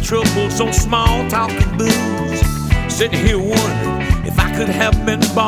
troubles on small talking booze. Sitting here wondering if I could have been born